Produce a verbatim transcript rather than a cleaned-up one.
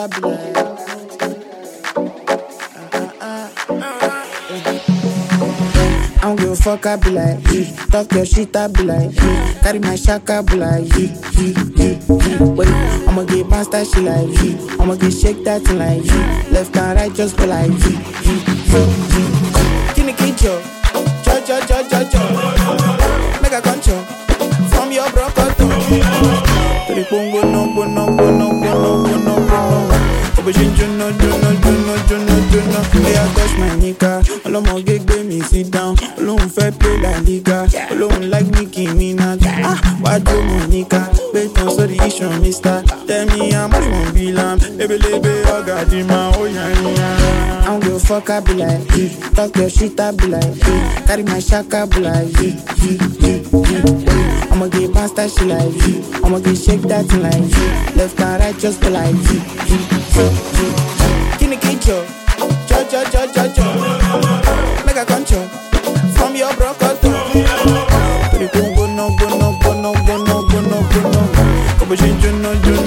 I be like. I don't give a fuck, I be like, yeah. Talk your shit, I be like, yeah. Carry my shaka, be like, yeah, yeah, yeah, yeah. Wait, I'ma get my style, she like, yeah. I'ma get shake that thing like, yeah. Left and right, just go like, yeah, yeah, yeah, yeah. Kini kicho, cho cho cho cho cho. Make a concho from your brocoto. Tiri pongo no bono bono bono bono bono. Obejin juno juno juno juno juno. Hey, I touch my nigga. Olomo gegbe me sit down. Alone fair play la liga. Alone like Nicki Minaj. Ah, why do Monica? Based on so the issue, mister. Tell me how much one be lamb. Baby, baby, I got the man. Oh yeah, yeah. I don't give a fuck, I be like, yeah. Talk your shit, I be like, yeah. Carry my shaka, be like, yeah, yeah, yeah, yeah. I'ma get my style, she like, yeah. I'ma get shake that thing like, yeah. Left and right, just go like, yeah, yeah, yeah, yeah. Kini kicho, cho cho cho cho cho. Make a concho from your brocoto. Tiri pongo no bono bono bono bono bono. Obejin juno juno